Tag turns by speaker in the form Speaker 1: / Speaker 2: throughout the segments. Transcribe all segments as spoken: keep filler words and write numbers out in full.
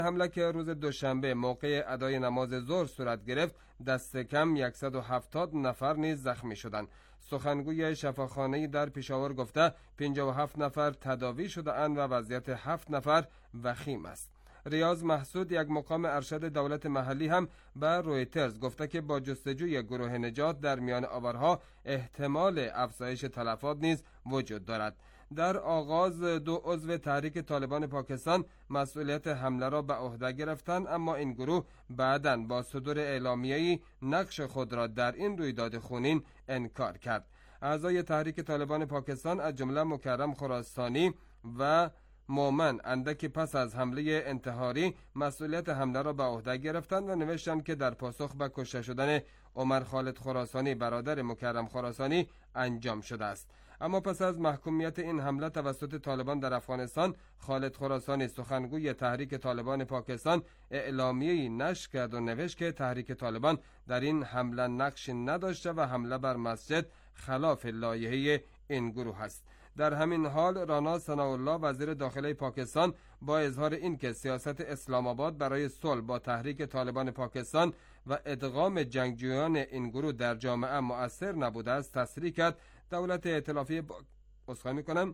Speaker 1: حمله که روز دوشنبه موقع ادای نماز ظهر صورت گرفت، دست کم صد و هفتاد نفر نیز زخمی شدند. سخنگوی شفاخانه‌ای در پشاور گفته پنجاه و هفت نفر تداوی شده اند و وضعیت هفت نفر وخیم است. ریاض محسود، یک مقام ارشد دولت محلی، هم به رویترز گفته که با جستجوی گروه نجات در میان آورها احتمال افزایش تلفات نیز وجود دارد. در آغاز دو عضو تحریک طالبان پاکستان مسئولیت حمله را به عهده گرفتند، اما این گروه بعداً با صدور اعلامیه‌ای نقش خود را در این رویداد خونین انکار کرد. اعضای تحریک طالبان پاکستان از جمله مکرم خراسانی و مومن اندکی پس از حمله انتحاری مسئولیت حمله را به عهده گرفتند و نوشتند که در پاسخ به کشته شدن عمر خالد خراسانی برادر مکرم خراسانی انجام شده است. اما پس از محکومیت این حمله توسط طالبان در افغانستان، خالد خراسانی، سخنگوی تحریک طالبان پاکستان، اعلامیه‌ای نشر کرد و نوشت که تحریک طالبان در این حمله نقش نداشته و حمله بر مسجد خلاف لایحه این گروه است. در همین حال رانا ثناءالله، وزیر داخلی پاکستان، با اظهار اینکه سیاست اسلام آباد برای صلح با تحریک طالبان پاکستان و ادغام جنگجویان این گروه در جامعه مؤثر نبوده است، تصریح کرد دولت ائتلافی با... اصلاح می‌کنم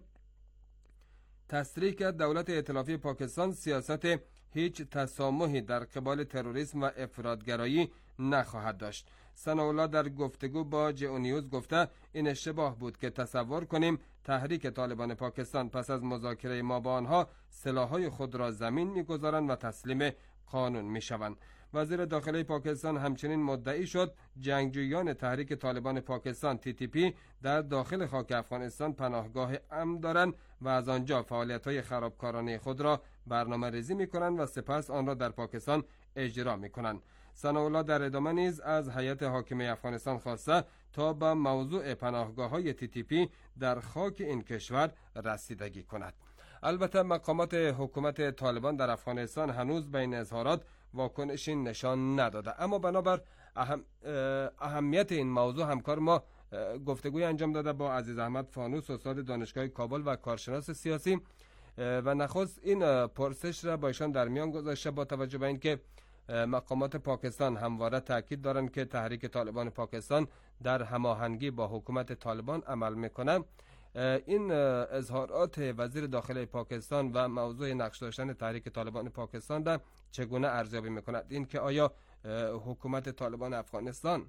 Speaker 1: تصریح کرد دولت ائتلافی پاکستان سیاست هیچ تسامحی در قبال تروریسم و افراطگرایی نخواهد داشت. ثناءالله در گفتگو با جئو نیوز گفته این اشتباه بود که تصور کنیم تحریک طالبان پاکستان پس از مذاکره ما با آنها سلاح‌های خود را زمین می‌گذارند و تسلیم قانون می‌شوند. وزیر داخلی پاکستان همچنین مدعی شد جنگجویان تحریک طالبان پاکستان تی تی پی در داخل خاک افغانستان پناهگاه امن دارند و از آنجا فعالیت‌های خرابکارانه خود را برنامه ریزی می‌کنند و سپس آن را در پاکستان اجرا می‌کنند. ثناءالله در ادامه نیز از هیئت حاکمه افغانستان خواسته تا به موضوع پناهگاه‌های تی تی پی در خاک این کشور رسیدگی کند. البته مقامات حکومت طالبان در افغانستان هنوز به این اظهارات واکنشی نشان نداده، اما بنابر اهم اهمیت این موضوع همکار ما گفتگوی انجام داده با عزیز احمد فانوس، استاد دانشگاه کابل و کارشناس سیاسی، و نخست این پرسش را با ایشان در میان گذاشته با توجه به اینکه مقامات پاکستان همواره تاکید دارند که تحریک طالبان پاکستان در هماهنگی با حکومت طالبان عمل میکنه. این اظهارات وزیر داخلی پاکستان و موضوع نقش داشتن تحریک طالبان پاکستان را چگونه ارزیابی میکند؟ این که آیا حکومت طالبان افغانستان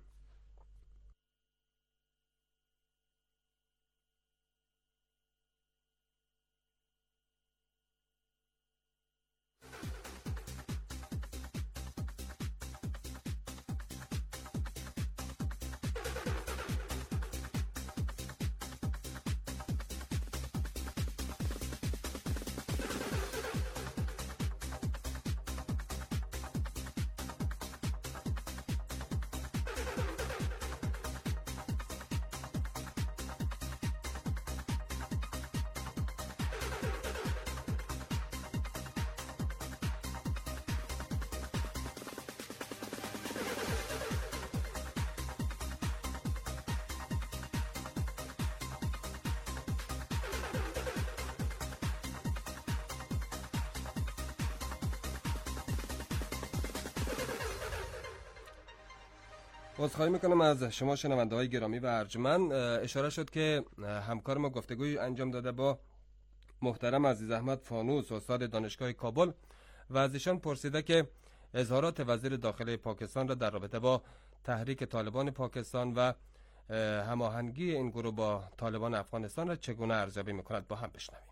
Speaker 1: عذرخواهی میکنم از شما شنونده های گرامی و ارجمند. اشاره شد که همکار ما گفتگوی انجام داده با محترم عزیز احمد فانوس، استاد دانشگاه کابل، و از ایشان پرسیده که اظهارات وزیر داخلی پاکستان را در رابطه با تحریک طالبان پاکستان و هماهنگی این گروه با طالبان افغانستان را چگونه ارزیابی میکند. با هم بشنویم.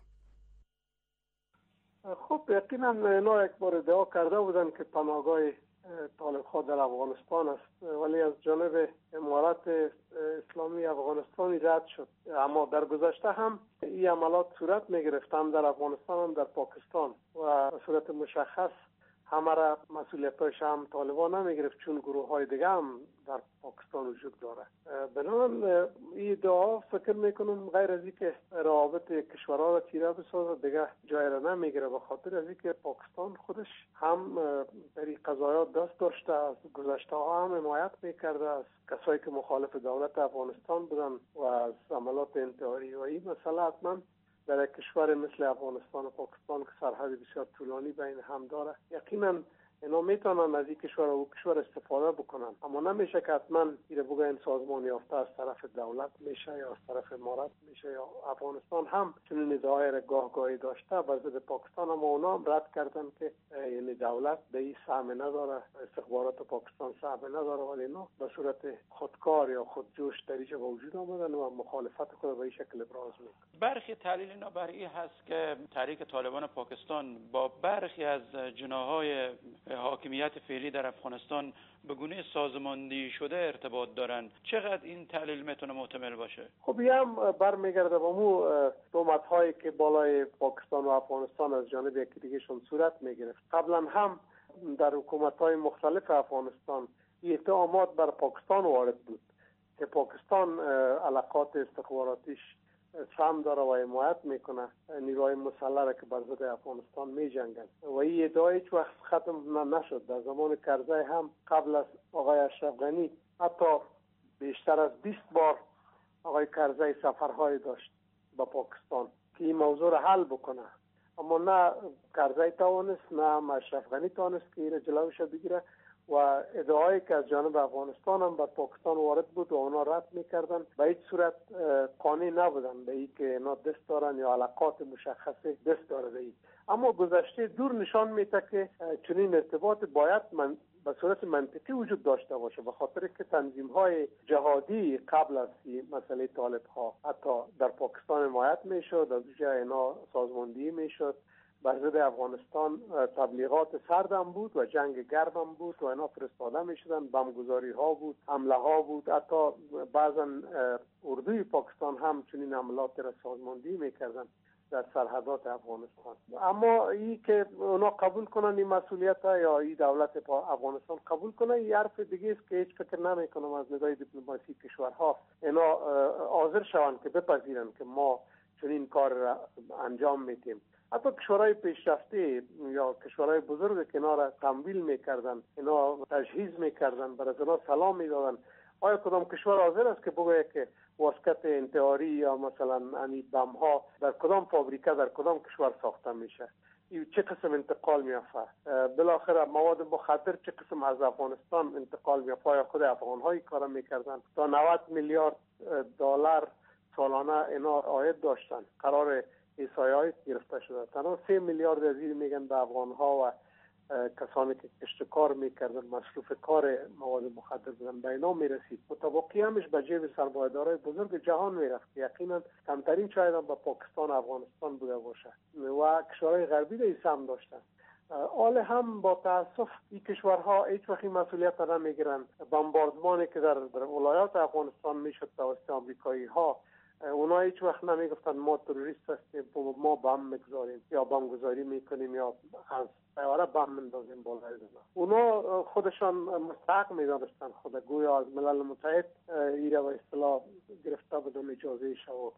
Speaker 2: خب یقینا اینا یک بار ادعا کرده بودن که پناهگاه طالب خواه در افغانستان است، ولی از جانب امارت اسلامی افغانستانی رد شد. اما در گذشته هم این عملات صورت می گرفت، هم در افغانستان هم در پاکستان، و به صورت مشخص همه را مسئولیتش هم طالبان نمی گرفت، چون گروه های دیگه هم در پاکستان وجود داره. بنابراین این ادعا فکر میکنم غیر از اینکه روابط کشورها را تیره بسازه دیگه جای را نمیگیره، به خاطر از اینکه پاکستان خودش هم در این قضایات دست داشته، از گذشته ها هم حمایت میکرده از کسایی که مخالف دولت افغانستان بودن و از عملات انتحاری، و این مسئله حتما در یک کشور مثل افغانستان و پاکستان که سرحد بسیار طولانی بین هم داره، یقینا اینا میتونن از این کشور و کشور استفاده بکنن، اما نمیشه که حتما ایره بگن سازمان یافته از طرف دولت میشه یا از طرف امارات میشه. یا افغانستان هم چنین ادعای را گاه گاهی داشته بر ضد پاکستان، اما اونا هم رد کردن که یعنی دولت به این سهم نداره، استخبارات پاکستان سهم نداره، ولی اینا به صورت خودکار یا خودجوش در اینجا وجود آمدن و مخالفت خود به این شکل ابراز میکنن.
Speaker 3: برخی تحلیل اینا بر این هست که تحریک طالبان پاکستان با برخی از جناح‌های حاکمیت فعلی در افغانستان به گونه سازماندهی شده ارتباط دارن. چقدر این تحلیل میتونه محتمل باشه؟
Speaker 2: خب این هم برمیگرده به مو تهمت‌هایی که بالای پاکستان و افغانستان از جانب یکی دیگهشون صورت میگرفت. قبلا هم در حکومت‌های مختلف افغانستان اتهامات بر پاکستان وارد بود که پاکستان علاقات استخباراتیش سهم داره و حمایت میکنه نیروهای مسلح را که بر ضد افغانستان میجنگند و این ادعا هیچ وقت ختم نشد. در زمان کرزی هم قبل از آقای اشرف غنی حتی بیشتر از بیست بار آقای کرزی سفرهای داشت به پاکستان که این موضوع را حل بکنه، اما نه کرزی توانست نه هم اشرف غنی توانست که این جلوش بگیره و ادعایی که از جانب افغانستان هم بر پاکستان وارد بود و اونا رد میکردن به هیچ صورت قانع نبودن به این که اینا دست دارن یا علاقات مشخصه دست داره به این. اما گذشته دور نشان میده که چنین ارتباط باید من به صورت منطقی وجود داشته باشه، به خاطر که تنظیم های جهادی قبل از مسئله طالب ها حتی در پاکستان حمایت میشد، از جای اینا سازماندهی میشد. بر ضد افغانستان تبلیغات سردم بود و جنگ گرمم بود و اینا فرستاده میشدن، بمبگذاری ها بود، حمله ها بود، حتی بعضا اردوی پاکستان هم چنین حملات را سازماندهی میکردن در سرحدات افغانستان. اما این که اونا قبول کنن این مسئولیت ها یا این دولت افغانستان قبول کنه، این حرف دیگه است که هیچ فکر نمی کنم از نگاه دیپلماسی کشورها اینا حاضر شوند که بپذیرن که ما چنین کار را انجام میدیم. حتی کشورهای پیشرفته یا کشورهای بزرگ که اینا را تمویل میکردن، اینا تجهیز میکردن، برای اینا سلام میدادن، آیا کدام کشور حاضر است که بگویه که واسکت انتحاری یا مثلا انی بم ها در کدام فابریکه در کدام کشور ساخته میشه؟ این چه قسم انتقال میافته؟ بالاخره مواد مخدر چه قسم از افغانستان انتقال میافته؟ یا خود افغان هایی کار میکردن تا نود میلیارد دلار سالانه اینا عاید داشتن، قرار ایسایای گرفته شده. تنها سه میلیارد از این میگن به افغان ها و کسانی که کشتکار میکردن مصروف کار مواد مخدر بودن به اینا میرسید. متبقی همش به جیب سرمایه‌دارای بزرگ جهان میرفت. یقینا کمترین شاید هم به پاکستان و افغانستان بوده باشه و کشورهای غربی دیگه سهم داشتن. حال هم با تاسف این کشورها هیچ وقت مسئولیت را نمیگیرن. بمباردمانی که در, در ولایات افغانستان میشد توسط آمریکایی ها، اونا هیچ وقت نمیگفتن ما تروریست هستیم ما بم میگذاریم یا بم گذاری میکنیم یا از طیاره بم میندازیم بالای اونا. اونا خودشان مستحق میدانستن خود گویا از ملل متحد ایره و اصطلاح گرفته بودن اجازه شو.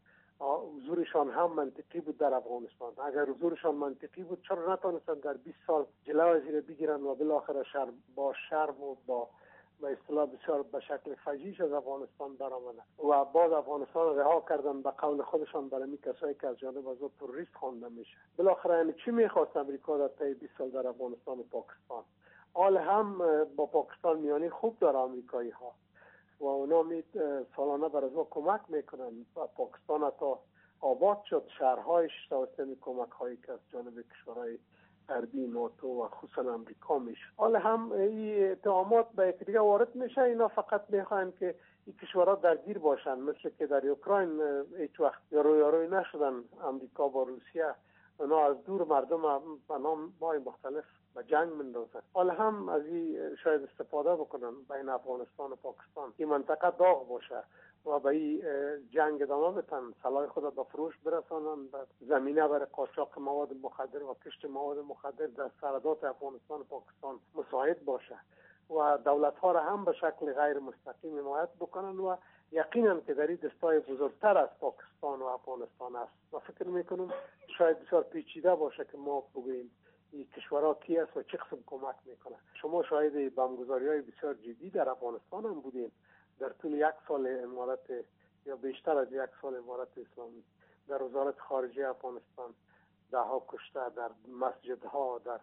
Speaker 2: حضورشان هم منطقی بود در افغانستان. اگر حضورشان منطقی بود چرا نتونستن در بیست سال جلو از ایره بگیرن و بالاخره شر با شرم و با به اصطلاح بسیار به شکل فجیع از افغانستان برآمدن و بعد افغانستان رها کردن به قول خودشان برای کسایی که از جانب از تروریست خوانده میشه. بالاخره یعنی چی میخواست امریکا در طی بیست سال در افغانستان و پاکستان؟ حال هم با پاکستان میانی خوب داره امریکایی ها و اونا می سالانه برای ما کمک میکنن و پاکستان حتی آباد شد، شهرهایش توسط کمک هایی که از جانب کشورهای غربی ناتو و خصوصا امریکا میشه. حالا هم این اتهامات به یک دیگه وارد میشه. اینا فقط میخواین که این کشورها درگیر باشن، مثل که در اوکراین هیچ وقت یارو یاروی نشدن امریکا با روسیه. اونا از دور مردم به نام بای مختلف به جنگ مندازن. حالا هم از این شاید استفاده بکنن بین افغانستان و پاکستان این منطقه داغ باشه و به این جنگ ادامه بدن، سلاح خود به فروش برسانن، به زمینه برای قاچاق مواد مخدر و کشت مواد مخدر در سرحدات افغانستان و پاکستان مساعد باشه و دولت ها را هم به شکل غیر مستقیم حمایت بکنن و یقینا که در این دستای بزرگتر از پاکستان و افغانستان است و فکر میکنم شاید بسیار پیچیده باشه که ما بگوییم این کشورها کی است و چه قسم کمک میکنه. شما شاهد بمبگذاری های بسیار جدی در افغانستان هم بودین در طول یک سال امارت یا بیشتر از یک سال امارت اسلامی در وزارت خارجه افغانستان ده ها کشته، در مسجدها، در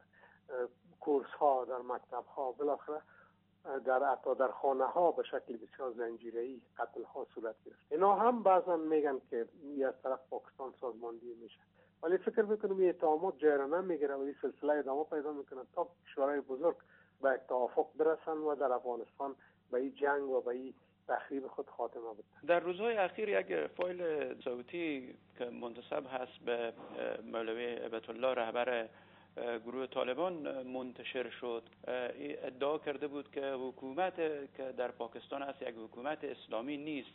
Speaker 2: کورس ها، در مکتب ها، بالاخره در حتی در خانه ها به شکل بسیار زنجیره‌ای قتل ها صورت گرفت. اینا هم بعضا میگن که از طرف پاکستان سازماندهی میشه، ولی فکر میکنم این اتهامات جریان میگیره و این سلسله ادامه پیدا میکنه تا کشورهای بزرگ به یک توافق برسن و در افغانستان به این جنگ و به این تخریب خود خاتمه بده.
Speaker 3: در روزهای اخیر یک فایل صوتی که منتسب هست به مولوی هیبت الله رهبر گروه طالبان منتشر شد، ادعا کرده بود که حکومت که در پاکستان است یک حکومت اسلامی نیست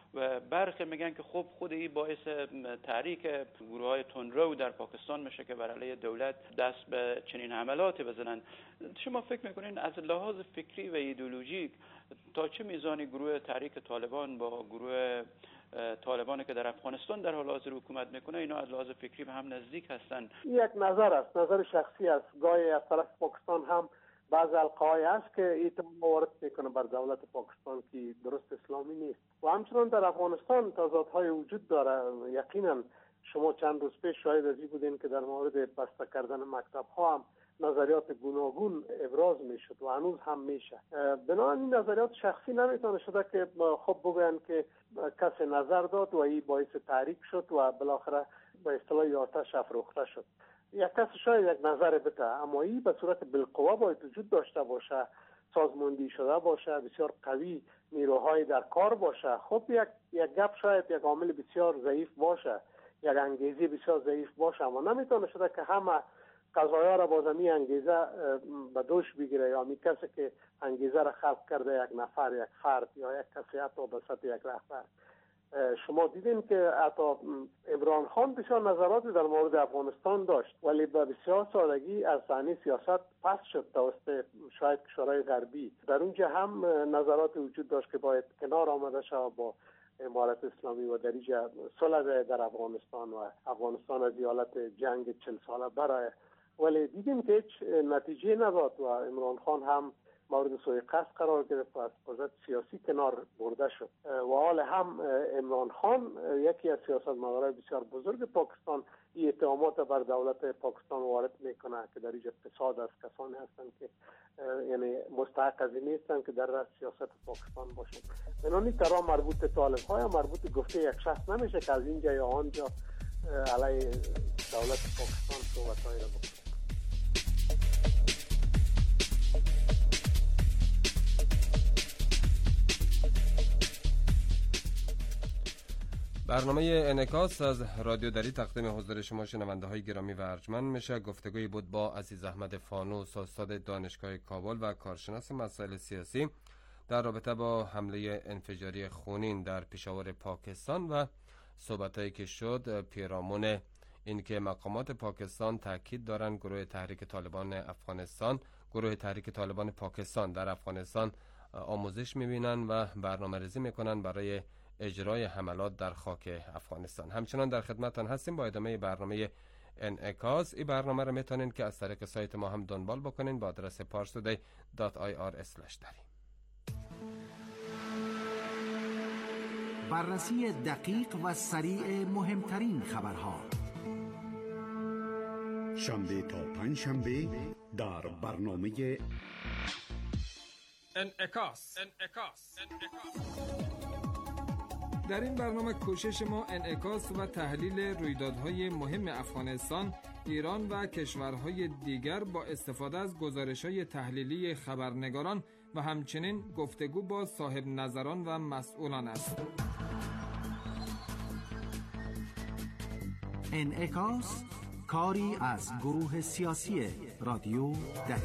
Speaker 3: و برخی میگن که خب خود این باعث تحریک گروه های تندرو در پاکستان میشه که بر علیه دولت دست به چنین حملاتی بزنن. شما فکر میکنین از لحاظ فکری و ایدئولوژیک تا چه میزانی گروه تحریک طالبان با گروه طالبانی که در افغانستان در حال حاضر حکومت میکنه اینا از لحاظ فکری به هم نزدیک هستن؟
Speaker 2: یک نظر است، نظر شخصی است. گاهی از طرف پاکستان هم بعض القای است که ایتهم وارد میکنه بر دولت پاکستان که درست اسلامی نیست و همچنان در افغانستان تضادهای وجود داره. یقینا شما چند روز پیش شاهد از این بودین که در مورد بسته کردن مکتب ها هم نظریات گوناگون ابراز میشد و هنوز هم میشه. بنابراین این نظریات شخصی نمیتونه شده که خب بگوین که کسی نظر داد و این باعث تحریک شد و بالاخره به اصطلاح آتش افروخته شد. یک کس شاید یک نظر بده، اما این به صورت بالقوه باید وجود داشته باشه، سازماندهی شده باشه، بسیار قوی نیروهای در کار باشه. خب یک یک گپ شاید یک عامل بسیار ضعیف باشه، یک انگیزه بسیار ضعیف باشه، اما نمیتونه شده که همه قضایا را با زمین انگیزه به دوش بگیره یا می کسی که انگیزه را خلق کرده یک نفر، یک فرد یا یک کسی حتی به سطح یک رهبر. شما دیدین که حتی عمران خان بسیار نظرات در مورد افغانستان داشت ولی به بسیار سادگی از صحنه سیاست پس شد توسط شاید کشورهای غربی. در اونجا هم نظرات وجود داشت که باید کنار آمده شود با امارت اسلامی و در اینجا صلح در افغانستان و افغانستان از حالت جنگ چل ساله برای، ولی دیدیم که هیچ نتیجه نداد و عمران خان هم مورد سوء قصد قرار گرفت و از قدرت سیاسی کنار برده شد و حال هم عمران خان یکی از سیاستمداران بسیار بزرگ پاکستان این اتهامات بر دولت پاکستان وارد میکنه که در اینجا فساد از کسانی هستند که یعنی مستحق از این نیستند که در رأس سیاست پاکستان باشند. بنابراین ترا مربوط طالب های مربوط گفته یک شخص نمیشه که از اینجا یا آنجا علیه دولت پاکستان صحبت‌هایی را بکنه.
Speaker 1: برنامه انعکاس از رادیو دری تقدیم حضور شما شنونده های گرامی و ارجمند میشه. گفتگویی بود با عزیز احمد فانوس، استاد دانشگاه کابل و کارشناس مسائل سیاسی در رابطه با حمله انفجاری خونین در پشاور پاکستان و صحبتایی که شد پیرامون اینکه مقامات پاکستان تاکید دارند گروه تحریک طالبان افغانستان، گروه تحریک طالبان پاکستان در افغانستان آموزش میبینن و برنامه‌ریزی میکنن برای اجرای حملات در خاک افغانستان. همچنان در خدمتتان هستیم با ادامه برنامه انعکاس. این برنامه را میتونین که از طریق سایت ما هم دنبال بکنین با آدرس parstoday دات آی آر اسلش دری.
Speaker 4: بررسی دقیق و سریع مهمترین خبرها شنبه تا پنج شنبه در برنامه
Speaker 1: انعکاس. انعکاس. در این برنامه کوشش ما انعکاس و تحلیل رویدادهای مهم افغانستان، ایران و کشورهای دیگر با استفاده از گزارش‌های تحلیلی خبرنگاران و همچنین گفتگو با صاحب نظران و مسئولان است.
Speaker 4: انعکاس کاری از گروه سیاسی رادیو دری.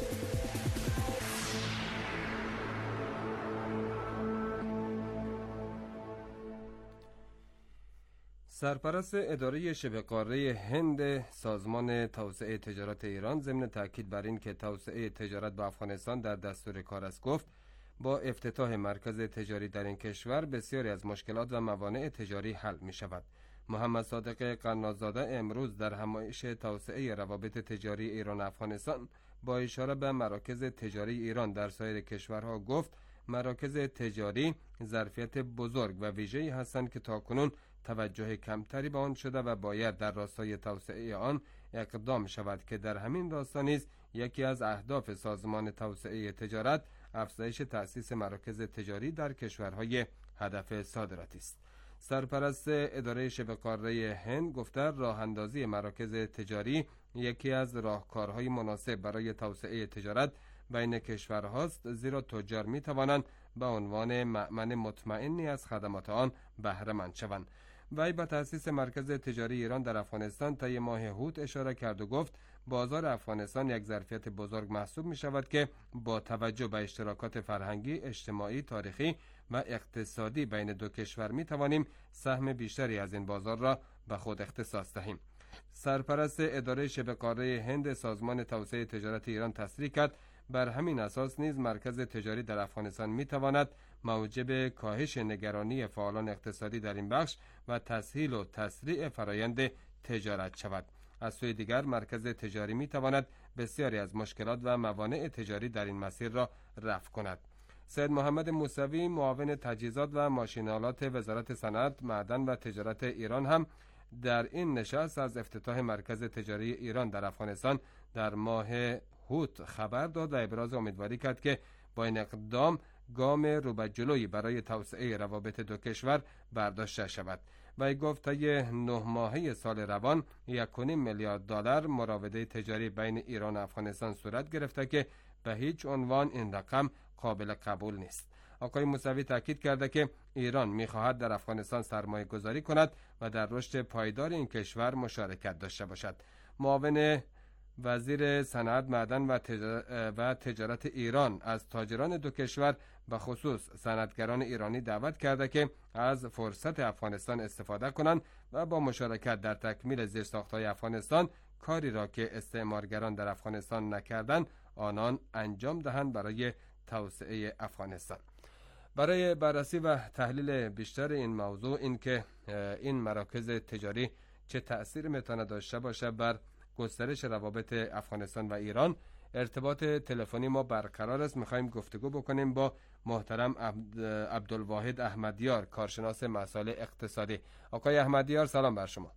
Speaker 1: سرپرست اداره شبه قاره هند سازمان توسعه تجارت ایران ضمن تاکید بر این که توسعه تجارت با افغانستان در دستور کار است گفت با افتتاح مرکز تجاری در این کشور بسیاری از مشکلات و موانع تجاری حل می شود. محمد صادق قنازاده امروز در همایش توسعه روابط تجاری ایران و افغانستان با اشاره به مراکز تجاری ایران در سایر کشورها گفت مراکز تجاری ظرفیت بزرگ و ویژه‌ای هستند که تاکنون توجه کمتری به آن شده و باید در راستای توسعه آن اقدام شود که در همین راستا نیز یکی از اهداف سازمان توسعه تجارت افزایش تأسیس مراکز تجاری در کشورهای هدف صادراتی است. سرپرست اداره شبه قاره هند گفته راه اندازی مراکز تجاری یکی از راهکارهای مناسب برای توسعه تجارت بین کشورهاست، زیرا تجار می توانند به عنوان مأمن مطمئنی از خدمات آن بهره مند شوند. وی به تأسیس مرکز تجاری ایران در افغانستان طی ماه هوت اشاره کرد و گفت بازار افغانستان یک ظرفیت بزرگ محسوب می شود که با توجه به اشتراکات فرهنگی، اجتماعی، تاریخی و اقتصادی بین دو کشور می توانیم سهم بیشتری از این بازار را به خود اختصاص دهیم. سرپرست اداره شبه قاره هند سازمان توسعه تجارت ایران تصریح کرد بر همین اساس نیز مرکز تجاری در افغانستان می تواند موجب کاهش نگرانی فعالان اقتصادی در این بخش و تسهیل و تسریع فرایند تجارت شود. از سوی دیگر مرکز تجاری می تواند بسیاری از مشکلات و موانع تجاری در این مسیر را رفع کند. سید محمد موسوی معاون تجهیزات و ماشین‌آلات وزارت صنعت، معدن و تجارت ایران هم در این نشست از افتتاح مرکز تجاری ایران در افغانستان در ماه هوت خبر داد و ابراز امیدواری کرد که با این اقدام گام رو به جلوی برای توسعه روابط دو کشور برداشته شود. و گفت طی نه ماهه سال روان یک و نیم میلیارد دلار مراوده تجاری بین ایران و افغانستان صورت گرفته که به هیچ عنوان این رقم قابل قبول نیست. آقای موسوی تاکید کرده که ایران می‌خواهد در افغانستان سرمایه گذاری کند و در رشد پایدار این کشور مشارکت داشته باشد. معاون وزیر صنعت، معدن و, تجار... و تجارت ایران از تاجران دو کشور به خصوص صنعتگران ایرانی دعوت کرده که از فرصت افغانستان استفاده کنند و با مشارکت در تکمیل زیرساخت‌های افغانستان کاری را که استعمارگران در افغانستان نکردند آنان انجام دهند برای توسعه افغانستان. برای بررسی و تحلیل بیشتر این موضوع، این که این مراکز تجاری چه تأثیر میتونه داشته باشه بر گسترش روابط افغانستان و ایران، ارتباط تلفنی ما برقرار است. میخوایم گفتگو بکنیم با محترم عبدالواحد احمدیار، کارشناس مسائل اقتصادی. آقای احمدیار سلام بر شما.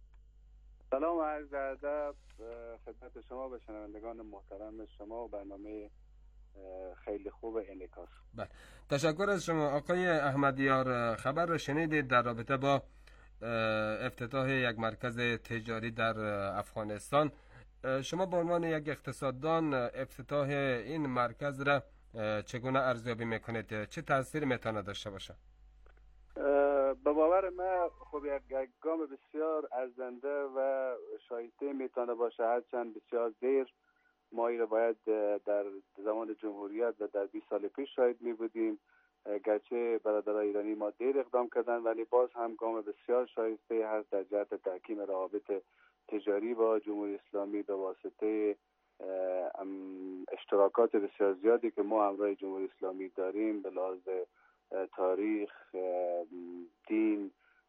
Speaker 5: سلام و عرض ادب خدمت شما و شنوندگان محترم شما و برنامه خیلی خوب انعکاس.
Speaker 1: بله، تشکر از شما آقای احمدیار. خبر را شنیدید در رابطه با افتتاح یک مرکز تجاری در افغانستان. شما به عنوان یک اقتصاددان افتتاح این مرکز را چگونه ارزیابی میکنید؟ چه تاثیر میتونه داشته باشه؟
Speaker 5: به باور من خب یک گام بسیار ارزنده و شایسته میتونه باشه، هرچند بسیار دیر. ما این را باید در زمان جمهوریت و در بیست سال پیش شاید می بودیم، گرچه برادران ایرانی ما دیر اقدام کردن، ولی باز هم گام بسیار شایسته هست در جهت تحکیم روابط تجاری با جمهوری اسلامی به واسطه اشتراکات بسیار زیادی که ما همراه جمهوری اسلامی داریم به لحاظ تاریخ، دین،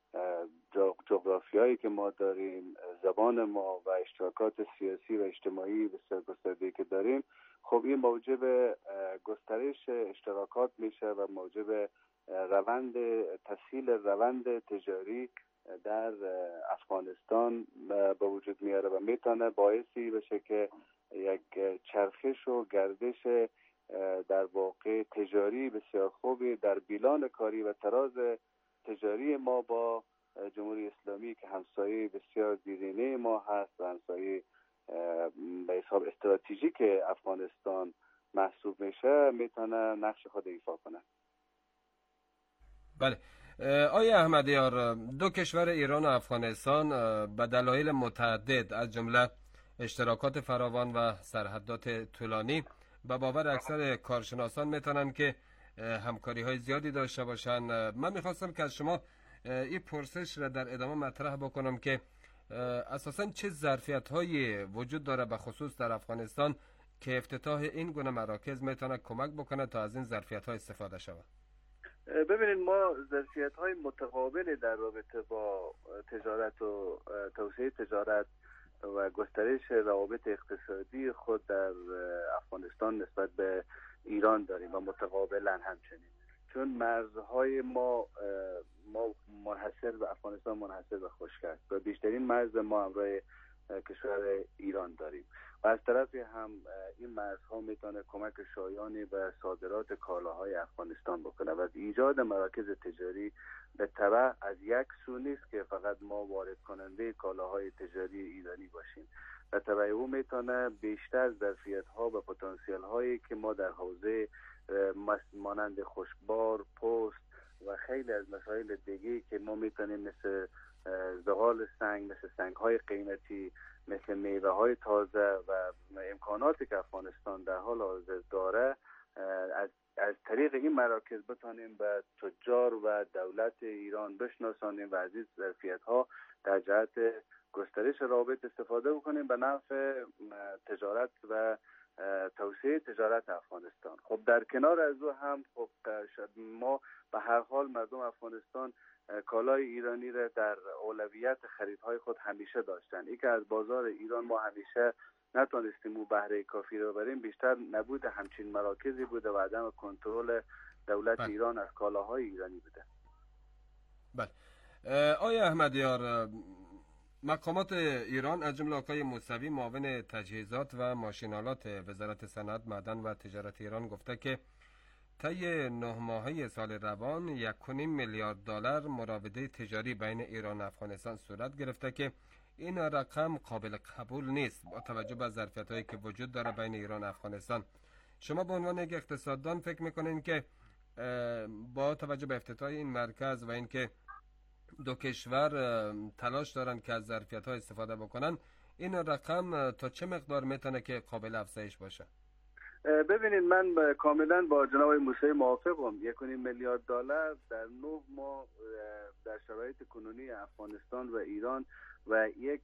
Speaker 5: جغرافیایی که ما داریم، زبان ما و اشتراکات سیاسی و اجتماعی بسیار گسترده که داریم. خب این موجب گسترش اشتراکات میشه و موجب روند تسهیل روند تجاری در افغانستان به وجود میاره و میتونه باعثی بشه که یک چرخش و گردش در واقع تجاری بسیار خوبی در بیلان کاری و تراز تجاری ما با جمهوری اسلامی که همسایه بسیار دیرینه ما هست و همسایه به حساب استراتژیک افغانستان محسوب میشه، میتونه نقش خود ایفا کنه.
Speaker 1: بله آقای احمدیار، دو کشور ایران و افغانستان به دلایل متعدد از جمله اشتراکات فراوان و سرحدات طولانی به باور اکثر کارشناسان میتونن که همکاری های زیادی داشته باشن. من میخواستم که از شما این پرسش را در ادامه مطرح بکنم که اساساً چه ظرفیت هایی وجود داره به خصوص در افغانستان که افتتاح این گونه مراکز میتونه کمک بکنه تا از این ظرفیت ها استفاده شود؟
Speaker 5: ببینید، ما ظرفیت های متقابل در رابطه با تجارت و توسعه تجارت و گسترش روابط اقتصادی خود در افغانستان نسبت به ایران داریم و متقابلا همچنین. چون مرزهای ما ما منحصر به افغانستان منحصر به خشک است و بیشترین مرز ما همراه کشور ایران داریم و از طرفی هم این مرزها میتونه کمک شایانی به صادرات کالاهای افغانستان بکنه و ایجاد مراکز تجاری به تبع از یک سو نیست که فقط ما وارد کننده کالاهای تجاری ایرانی باشیم. به تبع او میتونه بیشتر ظرفیت ها و پتانسیل هایی که ما در حوزه مانند خشکبار، پوست و خیلی از مسائل دیگه که ما میتونیم مثل زغال سنگ، مثل سنگ های قیمتی، مثل میوه های تازه و امکاناتی که افغانستان در حال حاضر داره از از طریق این مراکز بتانیم به تجار و دولت ایران بشناسانیم و از این ظرفیت ها در جهت گسترش روابط استفاده بکنیم به نفع تجارت و توسعه تجارت افغانستان. خب در کنار از او هم خب ما به هر حال مردم افغانستان کالای ایرانی را در اولویت خریدهای خود همیشه داشتن. ای که از بازار ایران ما همیشه نتونستیم او بهره کافی رو بریم، بیشتر نبود همچین مراکزی بوده و عدم کنترل دولت بله. ایران از کالاهای ایرانی بوده.
Speaker 1: بله. آیا احمدیار، مقامات ایران از جمله آقای موسوی معاون تجهیزات و ماشینالات وزارت صنعت، معدن و تجارت ایران گفته که طی نه ماهه سال روان یک و نیم میلیارد دلار مراوده تجاری بین ایران و افغانستان صورت گرفته که این رقم قابل قبول نیست با توجه به ظرفیت‌هایی که وجود داره بین ایران و افغانستان. شما به عنوان یک اقتصاددان فکر میکنین که با توجه به افتتاح این مرکز و اینکه دو کشور تلاش دارن که از ظرفیت‌ها استفاده بکنن، این رقم تا چه مقدار میتونه که قابل افزایش باشه؟
Speaker 5: ببینید، من کاملا با جناب موسوی موافقم. یک و نیم میلیارد دلار در نه ماه در شرایط کنونی افغانستان و ایران و یک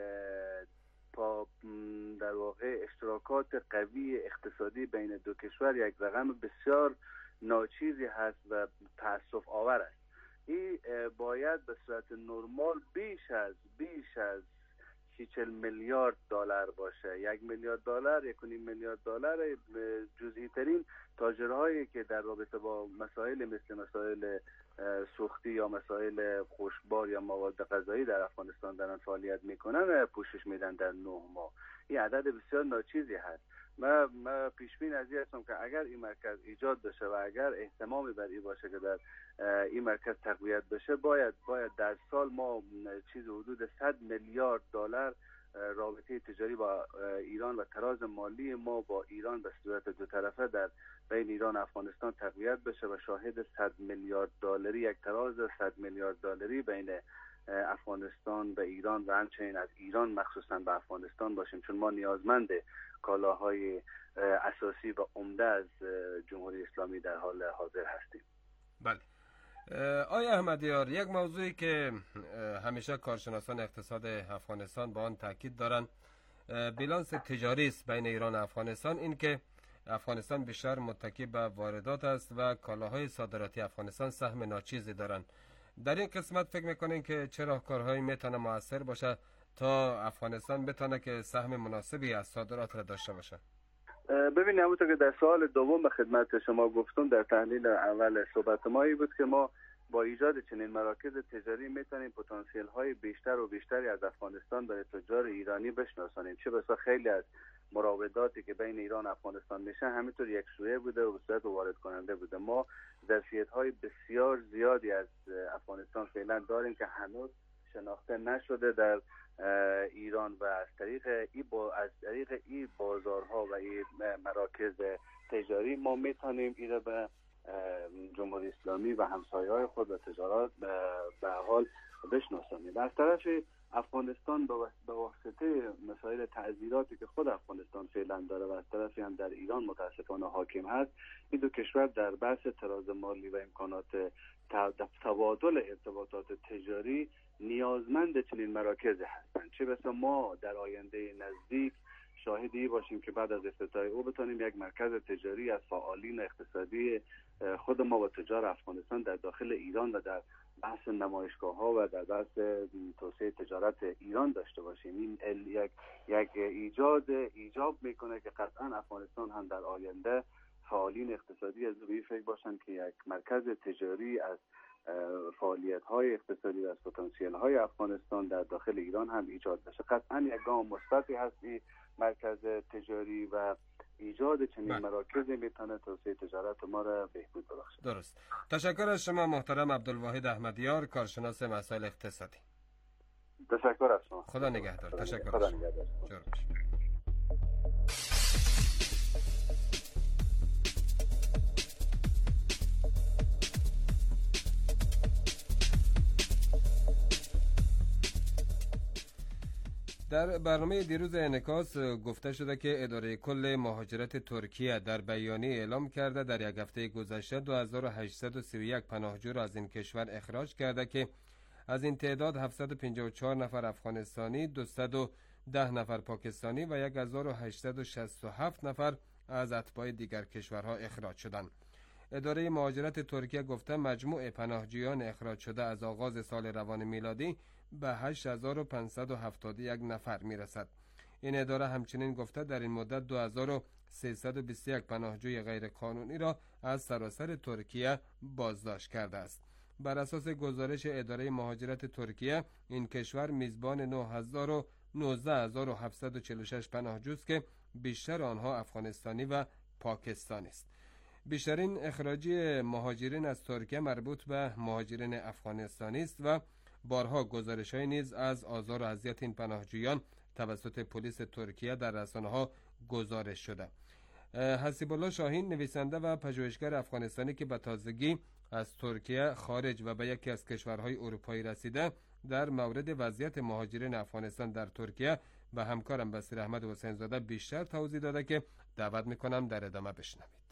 Speaker 5: پا در واقع اشتراکات قوی اقتصادی بین دو کشور یک رقم بسیار ناچیزی هست و تأسف آور است. این باید به صورت نرمال بیش از بیش از چهل میلیارد دلار باشه. یک میلیارد دلار، یک و نیم میلیارد دلار جزئی ترین تاجرهایی که در رابطه با مسائل مثل مسائل سوختی یا مسائل خشکبار یا مواد غذایی در افغانستان دارن فعالیت میکنن پوشش میدن در نه ماه. این عدد بسیار ناچیزی هست. من ما پیش بین از این هستم که اگر این مرکز ایجاد بشه و اگر اهتمامی بر این باشه که در این مرکز تقویت بشه، باید باید در سال ما چیز حدود صد میلیارد دلار رابطه تجاری با ایران و تراز مالی ما با ایران به صورت دو طرفه در بین ایران و افغانستان تقویت بشه و شاهد صد میلیارد دلاری یک تراز صد میلیارد دلاری بین افغانستان و ایران و همچنین از ایران مخصوصا به افغانستان باشیم، چون ما نیازمند کالاهای اساسی و عمده از جمهوری اسلامی در حال حاضر هستیم.
Speaker 1: بله. آیا احمدیار، یک موضوعی که همیشه کارشناسان اقتصاد افغانستان با آن تاکید دارند بیلانس تجاری است بین ایران و افغانستان، این که افغانستان بیشتر متکی به واردات است و کالاهای صادراتی افغانستان سهم ناچیزی دارند. در این قسمت فکر میکنین که چه راهکارهایی میتونه موثر باشه تا افغانستان بتونه که سهم مناسبی از صادرات را داشته باشه؟
Speaker 5: ببینید، همونطور که در سوال دوم به خدمت شما گفتم در تحلیل اول صحبت ما ای بود که ما با ایجاد چنین مراکز تجاری میتونیم پتانسیل های بیشتر و بیشتری از افغانستان برای تجار ایرانی بشناسانیم. چه بسا خیلی از مراوداتی که بین ایران و افغانستان میشه همینطور یک سویه بوده و به صورت وارد کننده بوده. ما ظرفیت های بسیار زیادی از افغانستان فعلا داریم که هنوز شناخته نشده در ایران و از طریق ای با از طریق ای بازارها و ای مراکز تجاری ما میتونیم ایره به جمهوری اسلامی و همسایه‌های خود و تجارت به حال بشناسانیم. از طرف افغانستان به واسطه مسائل تعزیراتی که خود افغانستان فعلا داره و از طرفی هم در ایران متاسفانه حاکم هست، این دو کشور در بحث تراز مالی و امکانات تبادل ارتباطات تجاری نیازمند چنین مراکزی هستند. چه بسا ما در آینده نزدیک شاهدی باشیم که بعد از افتتاح او بتونیم یک مرکز تجاری از فعالین اقتصادی خود ما و تجار افغانستان در داخل ایران و در بحث نمایشگاه ها و در بحث توسعه تجارت ایران داشته باشیم. این یک یک ایجاد ایجاب میکنه که قطعا افغانستان هم در آینده فعالین اقتصادی از به فکر باشند که یک مرکز تجاری از فعالیت های اقتصادی و از پتانسیل های افغانستان در داخل ایران هم ایجاد بشه. قطعا یک گام مثبتی هستی مرکز تجاری و ایجاد چنین مراکزی میتونه توسعه تجارت ما را بهبود ببخشه.
Speaker 1: درست. تشکر از شما محترم عبدالواحد احمدیار، کارشناس مسائل اقتصادی.
Speaker 5: تشکر از شما.
Speaker 1: خدا نگهدار. تشکر.
Speaker 5: خدا نگهدار.
Speaker 1: در برنامه دیروز انعکاس گفته شده که اداره کل مهاجرت ترکیه در بیانیه اعلام کرده در یک هفته گذشته دو هزار و هشتصد و سی و یک پناهجو را از این کشور اخراج کرده که از این تعداد هفتصد و پنجاه و چهار نفر افغانستانی، دویست و ده نفر پاکستانی و هزار و هشتصد و شصت و هفت نفر از اتباع دیگر کشورها اخراج شدند. اداره مهاجرت ترکیه گفته مجموع پناهجویان اخراج شده از آغاز سال روان میلادی به هشت هزار و پانصد و هفتاد و یک نفر میرسد. این اداره همچنین گفته در این مدت دو هزار و سیصد و بیست و یک پناهجوی غیر قانونی را از سراسر ترکیه بازداشت کرده است. بر اساس گزارش اداره مهاجرت ترکیه این کشور میزبان نوزده هزار و هفتصد و چهل و شش پناهجوست که بیشتر آنها افغانستانی و پاکستانی است. بیشترین اخراجی مهاجرین از ترکیه مربوط به مهاجرین افغانستانی است و بارها گزارش‌های نیز از آزار و اذیت این پناهجویان توسط پلیس ترکیه در رسانه‌ها گزارش شده. حسیب الله شاهین، نویسنده و پژوهشگر افغانستانی که به تازگی از ترکیه خارج و به یکی از کشورهای اروپایی رسیده، در مورد وضعیت مهاجرین افغانستان در ترکیه و همکارم بصیر احمد حسین زاده بیشتر توضیح داده که دعوت می‌کنم در ادامه بشنوید.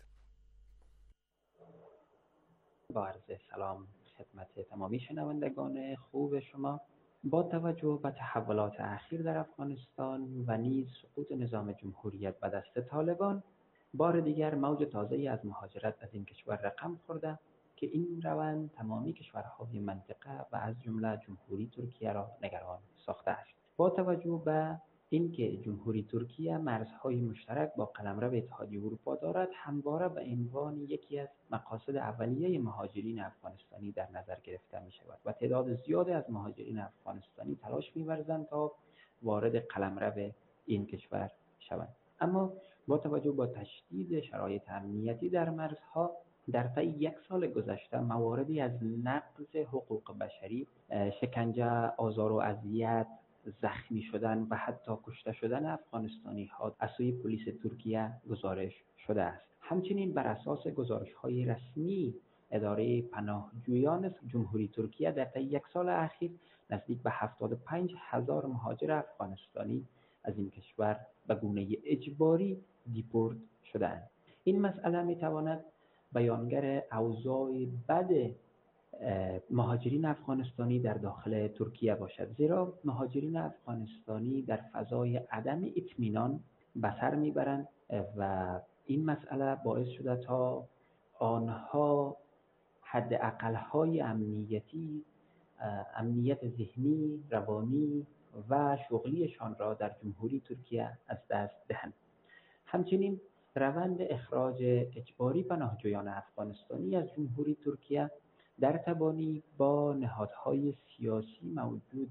Speaker 6: با عرض سلام خدمت تمامی شنوندگان خوب شما. با توجه به تحولات اخیر در افغانستان و نیز سقوط نظام جمهوریت به دست طالبان، بار دیگر موج تازه‌ای از مهاجرت از این کشور رقم خورده که این روند تمامی کشورهای منطقه و از جمله جمهوری ترکیه را نگران ساخته است. با توجه به اینکه جمهوری ترکیه مرزهای مشترک با قلمرو اتحادیه اروپا دارد، همواره به عنوان یکی از مقاصد اولیه مهاجرین افغانستانی در نظر گرفته می شود و تعداد زیادی از مهاجرین افغانستانی تلاش می ورزند تا وارد قلمرو این کشور شوند. اما با توجه به تشدید شرایط امنیتی در مرزها، در طی یک سال گذشته مواردی از نقض حقوق بشری، شکنجه، آزار و اذیت، زخمی شدن و حتی کشته شدن افغانستانی ها از سوی پلیس ترکیه گزارش شده است. همچنین بر اساس گزارش های رسمی اداره پناهجویان جمهوری ترکیه در طی یک سال اخیر نزدیک به هفتاد و پنج هزار مهاجر افغانستانی از این کشور به گونه اجباری دیپورت شدند. این مسئله می تواند بیانگر اوضاع بد مهاجرین افغانستانی در داخل ترکیه باشد، زیرا مهاجرین افغانستانی در فضای عدم اطمینان به سر میبرند و این مسئله باعث شده تا آنها حد اقل‌های امنیتی، امنیت ذهنی، روانی و شغلیشان را در جمهوری ترکیه از دست دهند. همچنین روند اخراج اجباری پناهجویان افغانستانی از جمهوری ترکیه در تبانی با نهادهای سیاسی موجود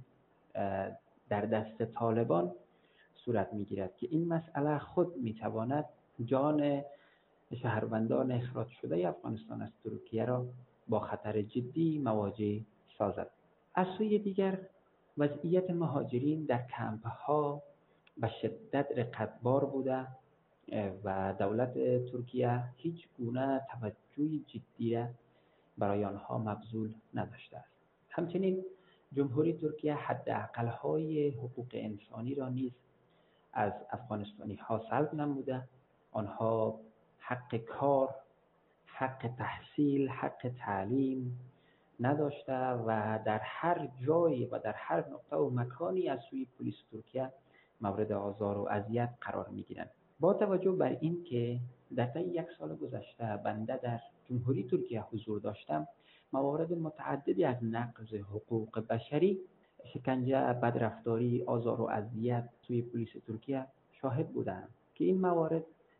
Speaker 6: در دست طالبان صورت می‌گیرد که این مسئله خود می‌تواند جان شهروندان اخراج شده افغانستان از ترکیه را با خطر جدی مواجه سازد. از سوی دیگر وضعیت مهاجرین در کمپ‌ها به شدت رقتبار بوده و دولت ترکیه هیچ گونه توجه جدی را برای آنها مبذول نداشته است. همچنین جمهوری ترکیه حداقل‌های حقوق انسانی را نیز از افغانستانی ها سلب نموده. آنها حق کار، حق تحصیل، حق تعلیم نداشته و در هر جایی و در هر نقطه و مکانی از سوی پلیس ترکیه مورد آزار و اذیت قرار می‌گیرند. با توجه بر این که در طی یک سال گذشته بنده در جمهوری ترکیه حضور داشتم، موارد متعددی از نقض حقوق بشری، شکنجه، بدرفتاری، آزار و اذیت سوی پلیس ترکیه شاهد بودم که این موارد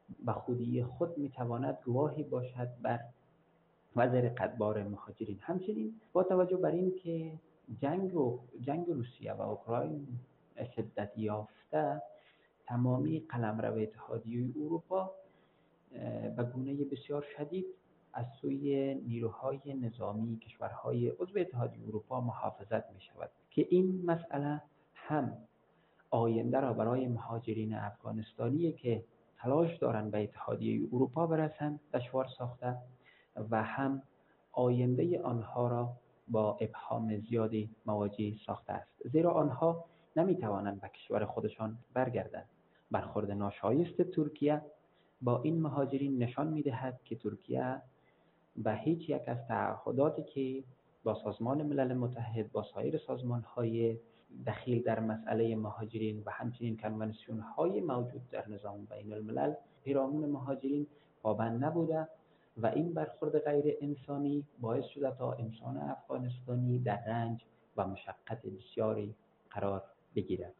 Speaker 6: به خودی خود میتواند گواهی باشد بر وضع رقتبار مهاجرین. همچنین با توجه بر این که جنگ و جنگ روسیه و اوکراین شدت یافته، تمامی قلمرو اتحادیه اروپا به گونه بسیار شدید از سوی نیروهای نظامی کشورهای عضو اتحادیه اروپا محافظت می شود که این مسئله هم آینده را برای مهاجرین افغانستانی که تلاش دارند به اتحادیه اروپا برسند دشوار ساخته و هم آینده آنها را با ابهام زیادی مواجه ساخته است، زیرا آنها نمی توانند به کشور خودشان برگردند. برخورد ناشایست ترکیه با این مهاجرین نشان می دهد که ترکیه به هیچ یک از تعهداتی که با سازمان ملل متحد، با سایر سازمان‌های دخیل در مسئله مهاجرین و همچنین کنوانسیون‌های موجود در نظام بین الملل پیرامون مهاجرین پابند نبوده و این برخورد غیر انسانی باعث شده تا انسان افغانستانی در رنج و مشقت بسیاری قرار بگیرد.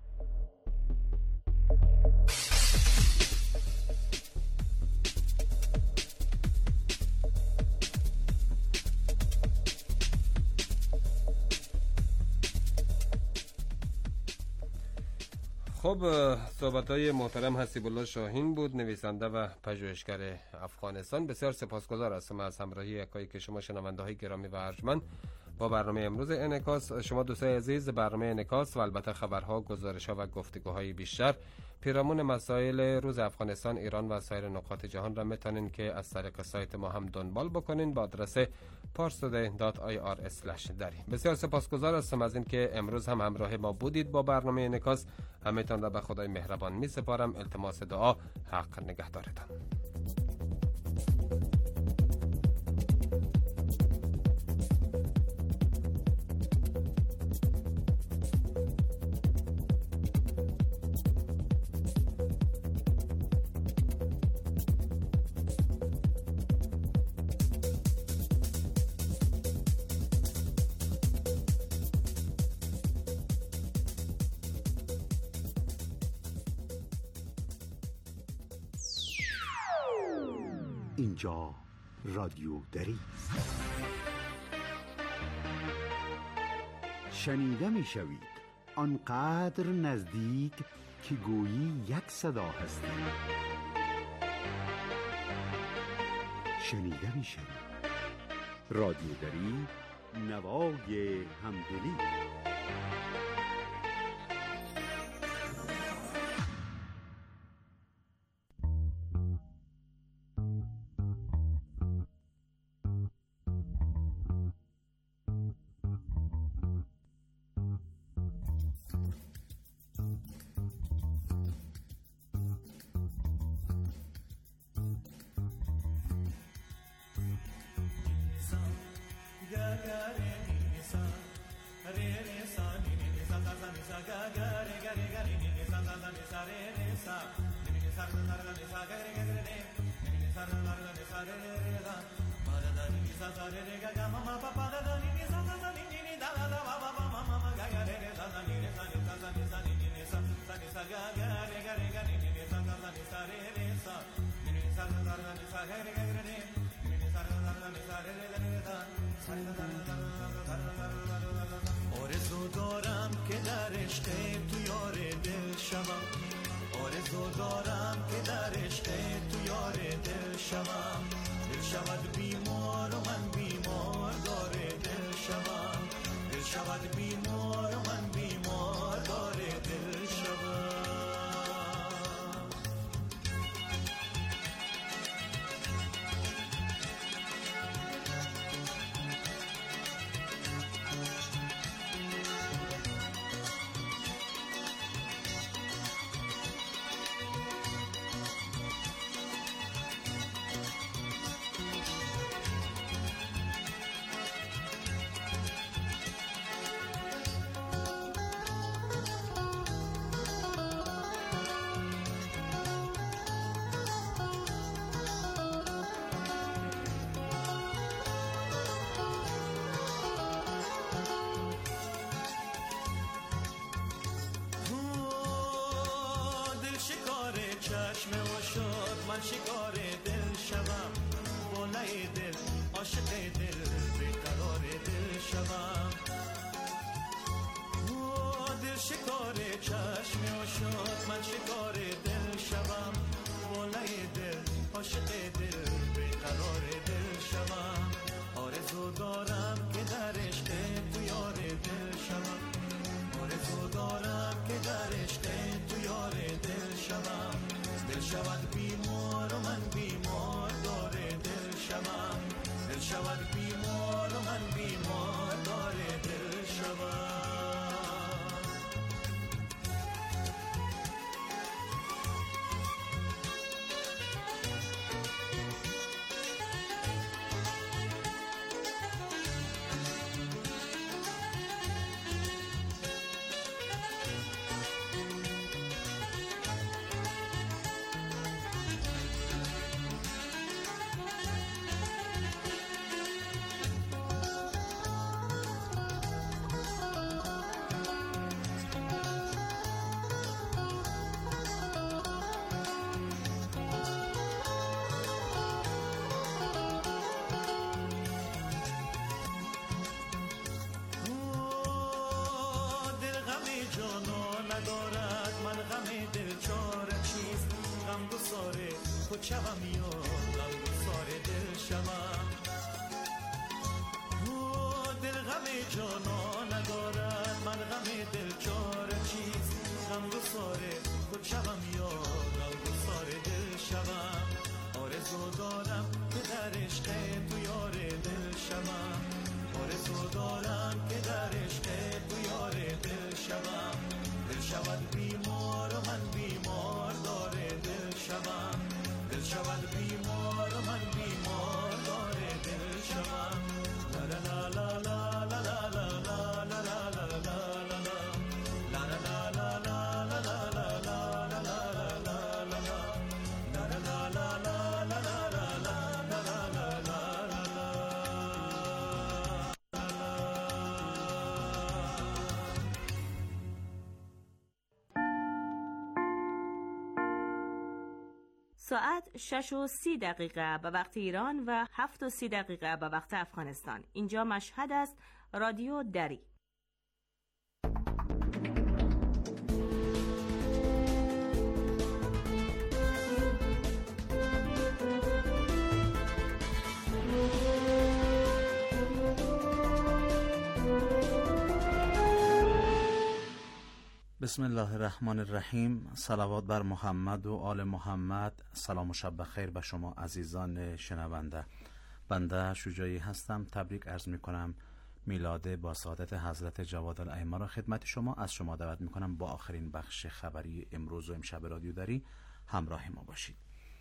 Speaker 1: خب صحبت‌های محترم حسیب الله شاهین بود، نویسنده و پژوهشگر افغانستان. بسیار سپاسگزار هستم از همراهی یکایی که شما شنونده‌های گرامی و ارجمند با برنامه امروز انعکاس. شما دوستان عزیز برنامه انعکاس و البته خبرها، گزارش‌ها و گفتگوهای بیشتر پیرامون مسائل روز افغانستان، ایران و سایر نقاط جهان را میتونین که از طریق سایت ما هم دنبال بکنین با آدرس پارستودی دات آی آر اسلش دری. بسیار سپاسگزار هستم از این که امروز هم همراه ما بودید با برنامه انعکاس. همتون را به خدای مهربان می سپارم. التماس دعا، حق نگهدارتان.
Speaker 4: اینجا رادیو دری است. شنیده می شوید آنقدر نزدیک که گویی یک صدا هستید. شنیده می شوید رادیو دری، نوای همدلی.
Speaker 7: آرزو دارم که در عشق تو یار دل شوم، آرزو دارم که در عشق تو یار دل شوم، دل شود بیمار و من بیمار داره دل شوم، دل شود بیمار و من بیمار داره دل شوم. شکار دل شوم، بالای دل عاشق دل بیقرار دل شوم. دل شکار چشم عاشق، من شکار دل شوم، بالای دل عاشق دل بیقرار دل شوم. آرزو دارم که در عشق تو یار دل شوم، آرزو دارم که در عشق تو یار دل شوم. دل شود بیمار و من بیمار داره دل شوم، دل شود بیمار و من بیمار داره دل شوم. شوم یا غم گسار دل شوم. دل غم جانا ندارد، من غم دل چاره چیست. غم گسار خود شوم یا غم گسار دل شوم. آرزو دارم که در عشق تو یار دل شوم، آرزو دارم که در عشق تو یار دل شوم. دل شود بیمار و من بیمار داره دل شوم، دل شود بیمار و من بیمار داره دل شوم. لا لا لا لا لا لا لا لا لا لا لا لا
Speaker 8: ساعت شش و سی دقیقه به وقت ایران و هفت و سی دقیقه به وقت افغانستان. اینجا مشهد است، رادیو دری.
Speaker 9: بسم الله الرحمن الرحیم. صلوات بر محمد و آل محمد. سلام و شب بخیر به شما عزیزان شنونده. بنده شجاعی هستم. تبریک عرض می کنم میلاد با سعادت حضرت جواد الائمه را خدمت شما. از شما دعوت می کنم با آخرین بخش خبری امروز و امشب رادیو دری همراه ما باشید.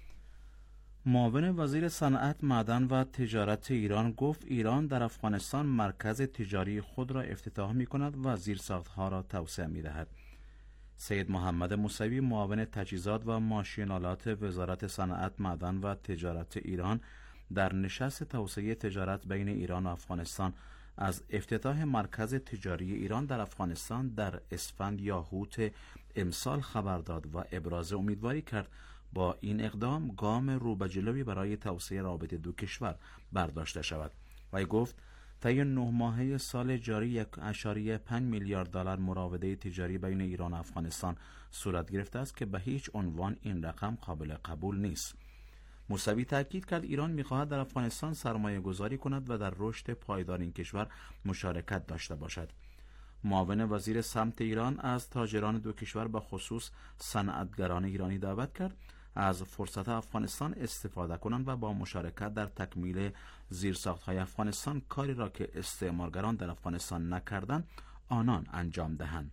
Speaker 9: معاون وزیر صنعت، معدن و تجارت ایران گفت ایران در افغانستان مرکز تجاری خود را افتتاح می کند و زیرساختها را توسعه می دهد. سید محمد موسوی، معاون تجهیزات و ماشینالات وزارت صنعت، معدن و تجارت ایران، در نشست توسعه تجارت بین ایران و افغانستان از افتتاح مرکز تجاری ایران در افغانستان در اسفند یا هوت امسال خبر داد و ابراز امیدواری کرد با این اقدام گام رو به جلوی برای توسعه رابطه دو کشور برداشته شود. و گفت طی نه ماهه سال جاری یک اشاریه پنج میلیارد دلار مراوده تجاری بین ایران و افغانستان صورت گرفته است که به هیچ عنوان این رقم قابل قبول نیست. موسوی تاکید کرد ایران می‌خواهد در افغانستان سرمایه گذاری کند و در رشد پایدار این کشور مشارکت داشته باشد. معاون وزیر صنعت ایران از تاجران دو کشور به خصوص صنعتگران ایرانی دعوت کرد از فرصت افغانستان استفاده کنند و با مشارکت در تکمیل زیرساخت‌های افغانستان کاری را که استعمارگران در افغانستان نکردند آنان انجام دهند.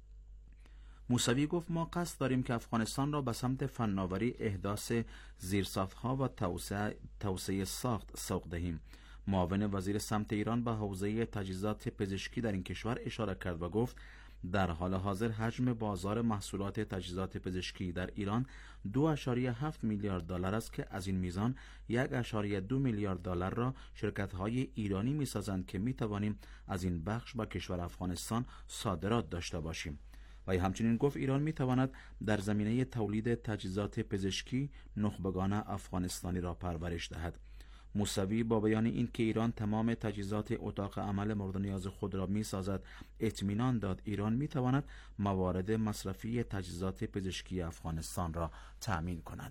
Speaker 9: موسوی گفت ما قصد داریم که افغانستان را به سمت فناوری، احداث زیرساخت‌ها و توسعه توسعه ساخت سوق دهیم. معاون وزیر صنعت ایران به حوزه تجهیزات پزشکی در این کشور اشاره کرد و گفت در حال حاضر حجم بازار محصولات تجهیزات پزشکی در ایران دو اشاریه هفت میلیارد دلار است که از این میزان یک اشاریه دو میلیارد دلار را شرکت‌های ایرانی می‌سازند که می‌توانیم از این بخش با کشور افغانستان صادرات داشته باشیم. و همچنین گفت ایران میتواند در زمینه تولید تجهیزات پزشکی نخبگان افغانستانی را پرورش دهد. موسوی با بیان این که ایران تمام تجهیزات اتاق عمل مورد نیاز خود را میسازد اطمینان داد ایران میتواند موارد مصرفی تجهیزات پزشکی افغانستان را تأمین کند.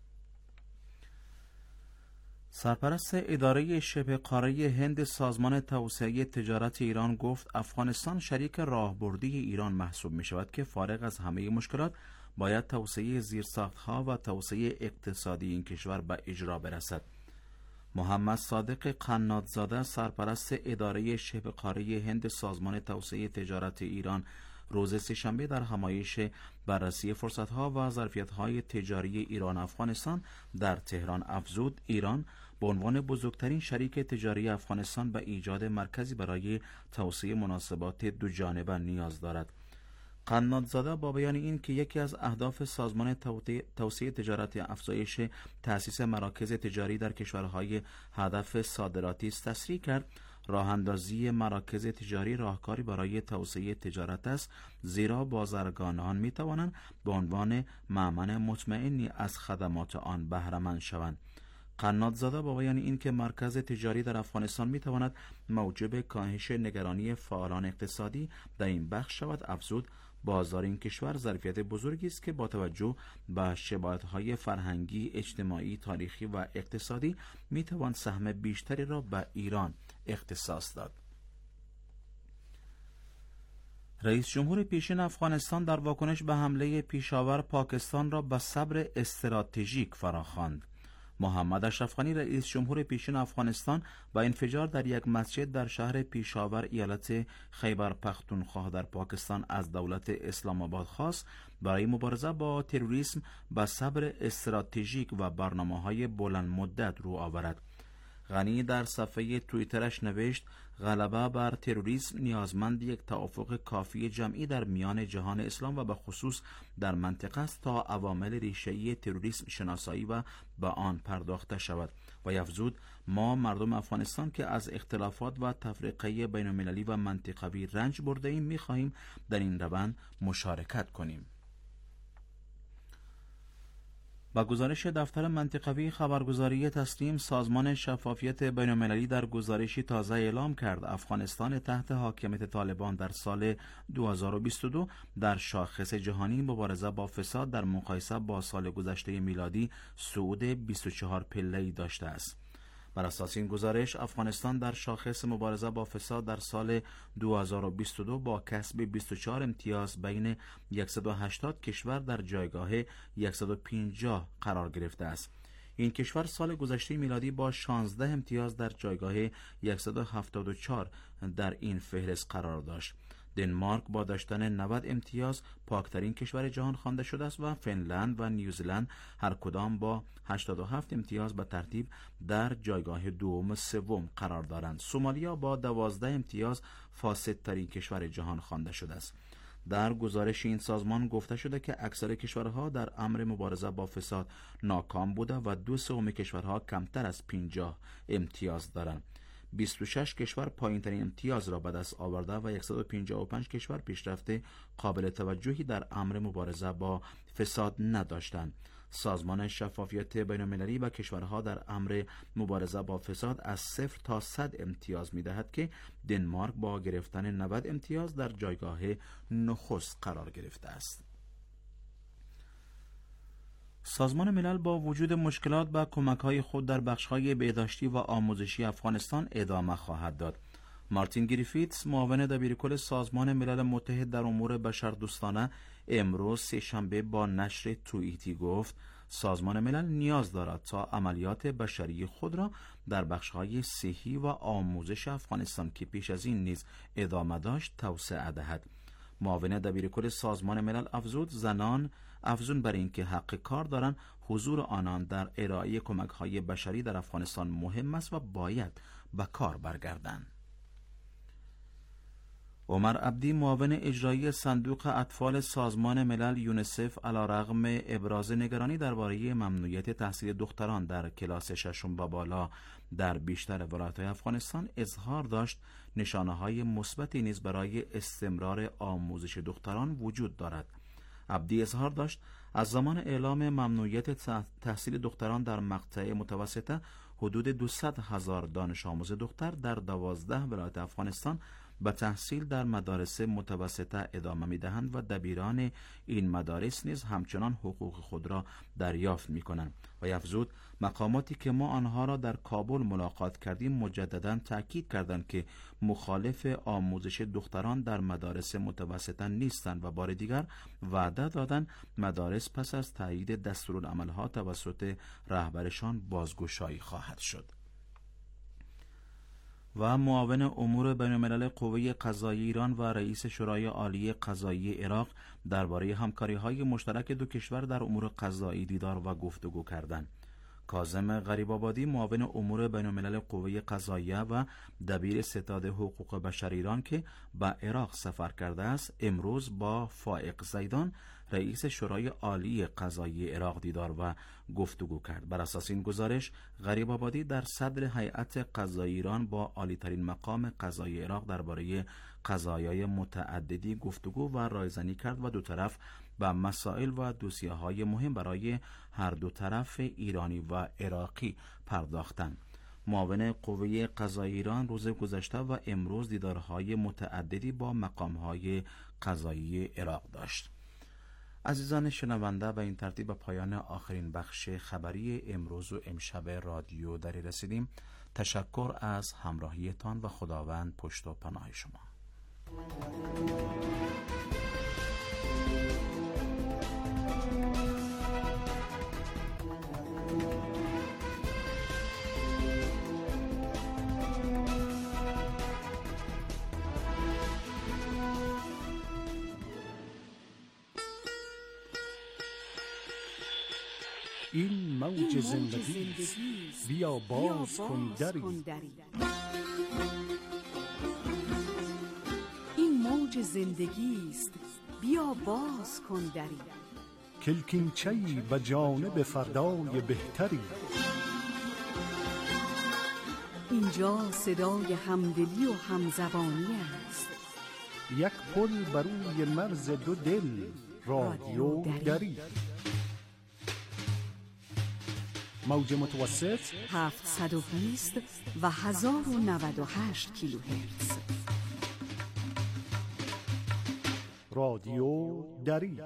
Speaker 9: سرپرست اداره شبه قاره هند سازمان توسعه تجارت ایران گفت افغانستان شریک راهبردی ایران محسوب می شود که فارغ از همه مشکلات باید توسعه زیرساختها و توسعه اقتصادی این کشور به اجرا برسد. محمد صادق قنادزاده سرپرست اداره شبه قاره هند سازمان توسعه تجارت ایران روز سه‌شنبه در همایش بررسی فرصت‌ها و ظرفیت‌های تجاری ایران افغانستان در تهران افزود ایران به عنوان بزرگترین شریک تجاری افغانستان به ایجاد مرکزی برای توسعه مناسبات دوجانبه نیاز دارد. قنادزاده با بیان این که یکی از اهداف سازمان توسعه تجارت افزایش تأسیس مراکز تجاری در کشورهای هدف صادراتی است تصریح کرد راه اندازی مراکز تجاری راهکاری برای توسعه تجارت است، زیرا بازرگانان می توانند به عنوان مأمن مطمئنی از خدمات آن بهره مند شوند. قنادزاده با بیان این که مرکز تجاری در افغانستان می تواند موجب کاهش نگرانی فعالان اقتصادی در این بخش شود افزود بازار این کشور ظرفیت بزرگی است که با توجه به شباهت‌های فرهنگی، اجتماعی، تاریخی و اقتصادی می توان سهم بیشتری را به ایران اختصاص داد. رئیس جمهور پیشین افغانستان در واکنش به حمله پیشاور پاکستان را به صبر استراتژیک فراخواند. محمد اشرف غنی رئیس جمهور پیشین افغانستان با انفجار در یک مسجد در شهر پیشاور ایالت خیبر پختونخوا در پاکستان از دولت اسلام آباد خواست برای مبارزه با تروریسم به صبر استراتژیک و برنامه‌های بلند مدت رو آورد. غنی در صفحه توییترش نوشت غلبه بر تروریسم نیازمند یک توافق کافی جمعی در میان جهان اسلام و به خصوص در منطقه است تا عوامل ریشه‌ای تروریسم شناسایی و به آن پرداخته شود و افزود ما مردم افغانستان که از اختلافات و تفرقه بین المللی و منطقوی رنج برده ایم می‌خواهیم در این روند مشارکت کنیم. با گزارش دفتر منطقوی خبرگزاری تسلیم سازمان شفافیت بین المللی در گزارشی تازه اعلام کرد افغانستان تحت حاکمیت طالبان در سال دو هزار و بیست و دو در شاخص جهانی مبارزه با فساد در مقایسه با سال گذشته میلادی صعود بیست و چهار پله‌ای داشته است. بر اساس این گزارش افغانستان در شاخص مبارزه با فساد در سال دو هزار و بیست و دو با کسب بیست و چهار امتیاز بین صد و هشتاد کشور در جایگاه صد و پنجاه قرار گرفته است. این کشور سال گذشته میلادی با شانزده امتیاز در جایگاه صد و هفتاد و چهار در این فهرست قرار داشت. دنمارک با داشتن نود امتیاز پاکترین کشور جهان خوانده شده است و فنلند و نیوزلند هر کدام با هشتاد و هفت امتیاز به ترتیب در جایگاه دوم و سوم قرار دارند. سومالیا با دوازده امتیاز فاسدترین کشور جهان خوانده شده است. در گزارش این سازمان گفته شده که اکثر کشورها در امر مبارزه با فساد ناکام بوده و دو سوم کشورها کمتر از پنجاه امتیاز دارند. بیست و شش کشور پایین‌ترین امتیاز را به دست آورده و صد و پنجاه و پنج کشور پیشرفت قابل توجهی در امر مبارزه با فساد نداشتند. سازمان شفافیت بین‌المللی و کشورها در امر مبارزه با فساد از صفر تا صد امتیاز می‌دهد که دنمارک با گرفتن نود امتیاز در جایگاه نخست قرار گرفته است. سازمان ملل با وجود مشکلات به کمک‌های خود در بخش‌های بهداشتی و آموزشی افغانستان ادامه خواهد داد. مارتین گریفیتس معاون دبیرکل سازمان ملل متحد در امور بشردوستانه امروز سه‌شنبه با نشر توییتی گفت سازمان ملل نیاز دارد تا عملیات بشری خود را در بخش‌های صحی و آموزش افغانستان که پیش از این نیز ادامه داشت توسعه دهد. معاون دبیرکل سازمان ملل افزود زنان افزون بر این که حق کار دارند حضور آنان در ارائه کمک‌های بشری در افغانستان مهم است و باید به کار برگردند. عمر عبدی معاون اجرایی صندوق اطفال سازمان ملل یونیسف علیرغم ابراز نگرانی درباره ممنوعیت تحصیل دختران در کلاس ششم و بالا در بیشتر ولایت‌های افغانستان اظهار داشت نشانه‌های مثبتی نیز برای استمرار آموزش دختران وجود دارد. عبدی اظهار داشت از زمان اعلام ممنوعیت تحصیل دختران در مقطع متوسطه حدود دویست هزار دانش آموز دختر در دوازده ولایت افغانستان به تحصیل در مدارس متوسطه ادامه می‌دهند و دبیران این مدارس نیز همچنان حقوق خود را دریافت می‌کنند. و افزود مقاماتی که ما آنها را در کابل ملاقات کردیم مجدداً تأکید کردند که مخالف آموزش دختران در مدارس متوسطه نیستند و بار دیگر وعده دادند مدارس پس از تایید دستورالعمل‌ها توسط رهبرشان بازگشایی خواهد شد. و معاون امور بین‌الملل قوه قضاییه ایران و رئیس شورای عالی قضاییه عراق درباره همکاری‌های مشترک دو کشور در امور قضایی دیدار و گفتگو کردند. کاظم غریب‌آبادی معاون امور بین‌الملل قوه قضاییه و دبیر ستاد حقوق بشر ایران که به عراق سفر کرده است امروز با فائق زیدان رئیس شورای عالی قضایی عراق دیدار و گفتگو کرد. بر اساس این گزارش غریب‌آبادی در صدر هیئت قضایی ایران با عالی‌ترین مقام قضایی عراق درباره قضایای متعددی گفتگو و رایزنی کرد و دو طرف به مسائل و دوسیه‌های مهم برای هر دو طرف ایرانی و عراقی پرداختند. معاون قوه قضایی ایران روز گذشته و امروز دیدارهای متعددی با مقام‌های قضایی عراق داشت. عزیزان شنونده، به این ترتیب به پایان آخرین بخش خبری امروز و امشب رادیو دری رسیدیم. تشکر از همراهیتان و خداوند پشت و پناه شما.
Speaker 10: این موج زندگی بیا باز کن دری.
Speaker 11: این موج زندگی است بیا باز کن دری.
Speaker 10: کلکینچه‌ای به جانب فردای بهتری.
Speaker 11: اینجا صدای همدلی و همزبانی است.
Speaker 10: یک پل بر روی مرز دو دل رادیو دری. موج متوسط
Speaker 11: هفتصد و بیست و هزار و نود و هشت کیلوهرتز.
Speaker 10: رادیو دری.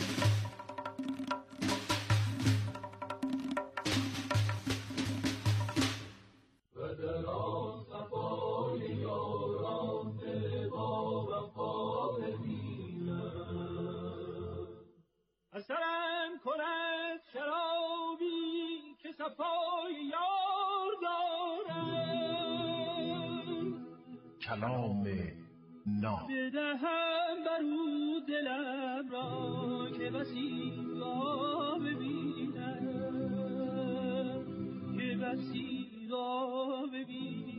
Speaker 12: اثرم کند شرابی که صفای یار دارم،
Speaker 10: کلام ناب
Speaker 12: بدهم برو دلم را که بسی را ببینم، که بسی را ببینم.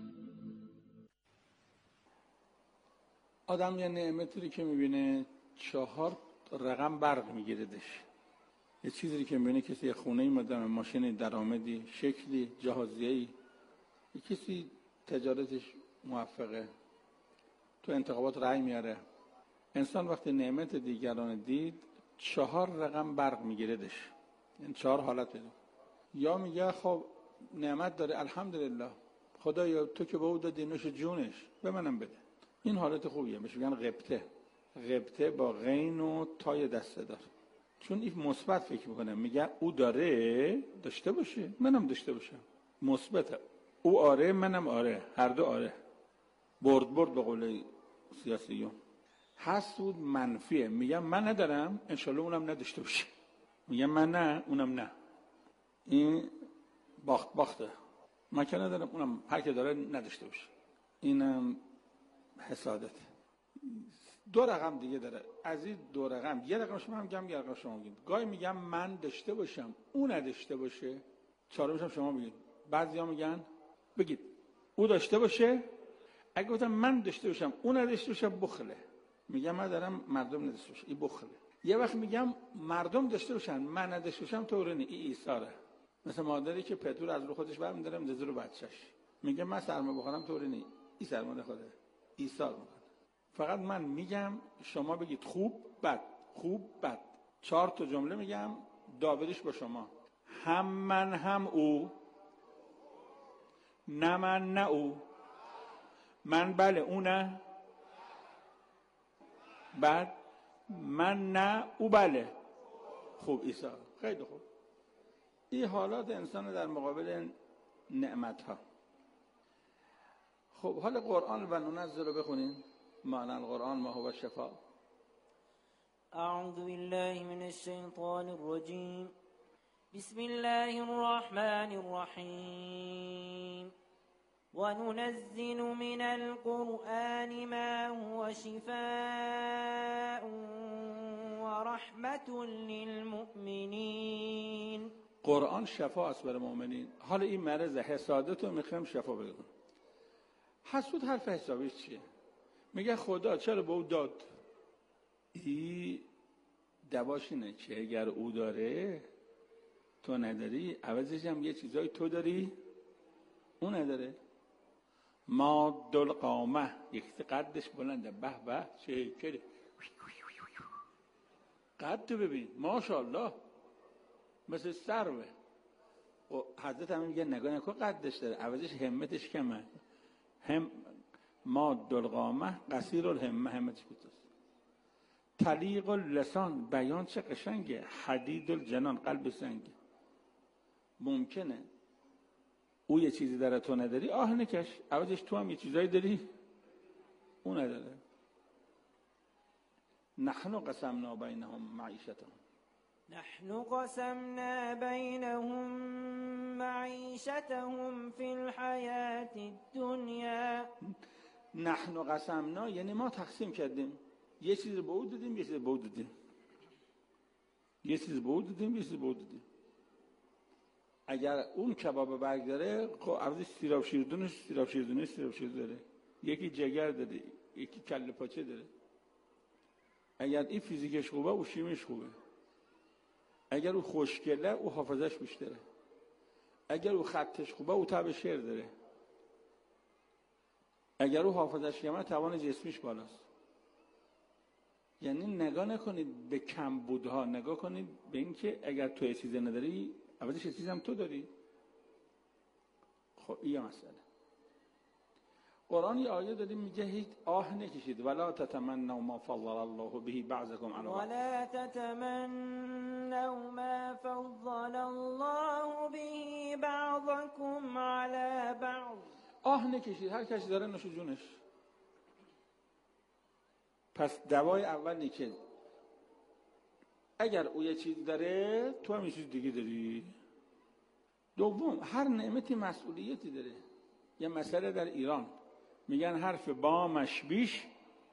Speaker 13: آدم یه نعمتی که میبینه چهار رقم برق میگیردش. یه چیزی که میبینه کسی خونه مدام ماشین درآمدی شکلی جهازیه‌ای، یه کسی تجارتش موفقه، تو انتخابات رأی میاره. انسان وقتی نعمت دیگران دید چهار رقم برق میگیردش، یعنی چهار حالت داره. یا میگه خب نعمت داره الحمدلله، خدایا تو که به او دادی نوش جونش به منم بده. این حالت خوبیه، بهش میگن غبطه. غبطه با غین و تای دسته دار، چون این مثبت فکر میکنه، میگه او داره داشته باشه منم داشته باشم. مثبته، او آره منم آره، هر دو آره. برد برد به قول سیاسیون. حسود منفیه، میگم من ندارم انشالله اونم نداشته باشه، میگم من نه اونم نه. این باخت باخته، من که ندارم اونم هر که داره نداشته باشه. اینم حسادت. دو رقم دیگه داره، از این دو رقم یه رقم شما هم میگم، یه رقم شما میگید. گاهی میگم من داشته باشم اون نداشته باشه، چهارمش هم شما میگید. بعضیا میگن بگید او داشته باشه اگه گفتم من داشته باشم اون نداشته باشم بخله، میگم من دارم مردم نداشته باشم، این بخله. یه وقت میگم مردم داشته باشن من نداشته باشم، طوره نی، این ایثاره. مثل مادری که پتو از رو خودش برمی‌داره میذاره رو بچه‌ش، میگه من سرما بخورم، طوره نی، این سرما نخوره، ایثار میکنه. فقط من میگم شما بگید خوب بد، خوب بد. چهار تا جمله میگم داوریش با شما. هم من هم او، نه من نه او، من بله او نه، بعد من نه او بله. خوب ایثار، خیلی خوب. این حالات انسان در مقابل نعمت ها. خب حال قرآن و ننزل رو بخونین. معنی القرآن ما هو شفا.
Speaker 14: اعوذ بالله من الشیطان الرجیم. بسم الله الرحمن الرحیم. وننزل من القرآن ما هو شفاء ورحمة للمؤمنین.
Speaker 13: قرآن شفا است برای مؤمنین. حالا این مرض حسادت رو میخوایم شفا بگم. حسود حرف حسابیش چیه؟ میگه خدا چرا به او داد؟ این دواش اینه که اگر او داره تو نداری، عوضش هم یه چیزایی تو داری او نداره. ما دل قامه، یکی قدش بلنده، به به چه کره، قد تو ببین ماشاءالله مثل سروه. و حضرت هم میگه نگاه نکن قدش داره، عوضش همتش کمه. هم ما دل قامه قصیر الهمه، همتش کوتاست. طلیق اللسان، بیان چه قشنگه. حدید الجنان، قلب سنگه. ممکنه او یه چیزی داره تو نداری، آه نکش، عوضش تو هم یه چیزایی داری او نداره. نحن قسمنا بینهم معیشتهم،
Speaker 14: نحن قسمنا بینهم معیشتهم فی الحیاة الدنیا.
Speaker 13: نحن قسمنا یعنی ما تقسیم کردیم، یه چیز به او دادیم، یه چیز به او دادیم، یه چیز به او دادیم، یه چیز به او دادیم. اگر اون کباب برگ داره، خب عوضش سیراب شیردونش سیراب شیردونش سیراب شیردون داره، یکی جگر داره، یکی کله پاچه داره. اگر این فیزیکش خوبه او شیمیش خوبه، اگر او خوشگله او حافظش بیشتره، اگر او خطش خوبه او تب شعر داره، اگر او حافظش کمه توان جسمیش بالاست. یعنی نگاه نکنید به کمبودها، نگاه کنید به این که اگر تو یه چیز نداری عوضش یه چیز هم تو داری. خب این مسئله. قرآن یه آیه داریم میگه هیچ آه نکشید. ولا تتمنوا ما فضل الله به بعضکم علی بعض.
Speaker 14: ولا تتمنوا ما فضل الله به بعضکم علی بعض.
Speaker 13: آه نکشید، هر کسی داره نوش جونش. پس دوای اولی که اگر او یه چیز داره تو هم یه چیز دیگه داری. دوم هر نعمتی مسئولیتی داره. یه مسئله در ایران میگن حرف بامش بیش،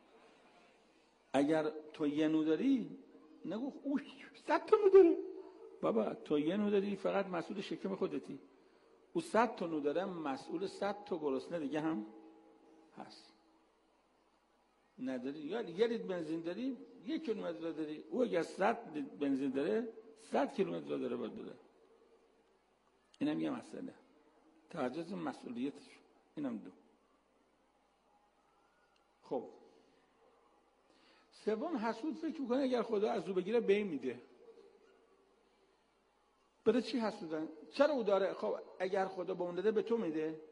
Speaker 13: اگر تو یه نو داری نگو اوه صد تا نو داره. بابا تو یه نو داری فقط مسئول شکم خودتی، او صد تا نو داره مسئول صد تا گرسنه دیگه هم هست. نداری یا یه لیتر بنزین داری یک کیلومتر داری، او اگر صد لیتر بنزین داره صد کیلومتر داره باید بده. اینم یه مسئله، توجه مسئولیتش. اینم دو. خب سوم حسود فکر میکنه اگر خدا از او بگیره بی میده. برای چی حسودن؟ چرا او داره؟ خب اگر خدا به اون داده به تو میده.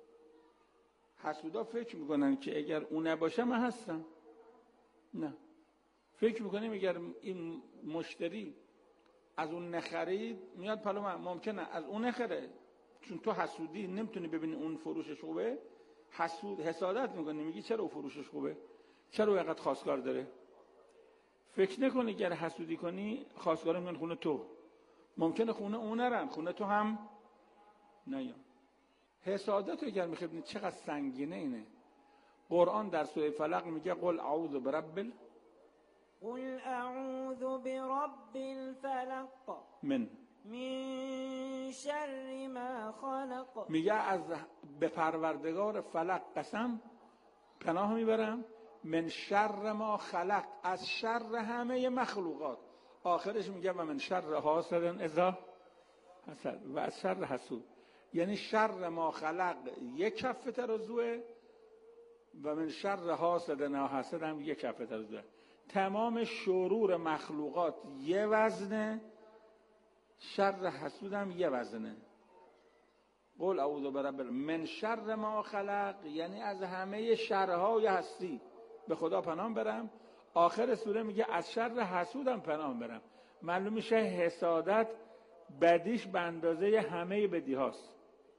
Speaker 13: حسودا فکر میکنن که اگر اون نباشه من هستم. نه، فکر میکنیم اگر این مشتری از اون نخرید میاد پلو من، ممکنه از اون نخره چون تو حسودی نمیتونی ببینی اون فروشش خوبه. حسود حسادت میکنی، میگی چرا اون فروشش خوبه، چرا اون اینقدر خواستگار داره. فکر نکنی اگر حسودی کنی خواستگار میان خونه تو، ممکنه خونه اون نرن خونه تو هم نیان. حسادت رو اگر میخواد چقدر سنگینه اینه. قرآن در سوره فلق میگه قل اعوذ برب ال...
Speaker 14: قل اعوذ برب الفلق
Speaker 13: من
Speaker 14: من شر ما خلق.
Speaker 13: میگه از به پروردگار فلق قسم پناه میبرم من شر ما خلق، از شر همه مخلوقات. آخرش میگه و من شر حاسد اذا حسد و از شر حسود. یعنی شر ما خلق یک کفه ترازوه و من شر حاسد و حسد هم یک کفه ترازوه. تمام شرور مخلوقات یه وزنه، شر حسود هم یه وزنه. قل اعوذ برب من شر ما خلق، یعنی از همه شرهای هستی به خدا پناه برم. آخر سوره میگه از شر حسودم پناه برم. معلوم میشه حسادت بدیش به اندازه همه بدی هاست.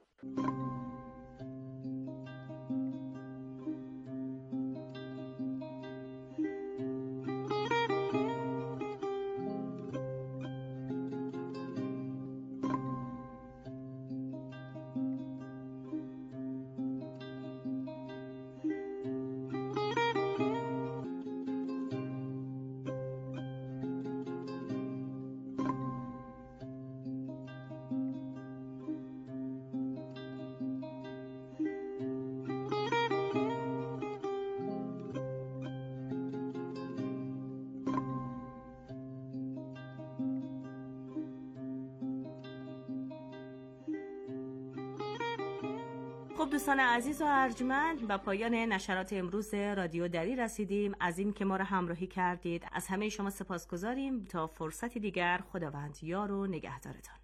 Speaker 8: خب دوستان عزیز و ارجمند، به پایان نشرات امروز رادیو دری رسیدیم. از این که ما را همراهی کردید از همه شما سپاسگزاریم. تا فرصتی دیگر، خداوند یار و نگهدارتان.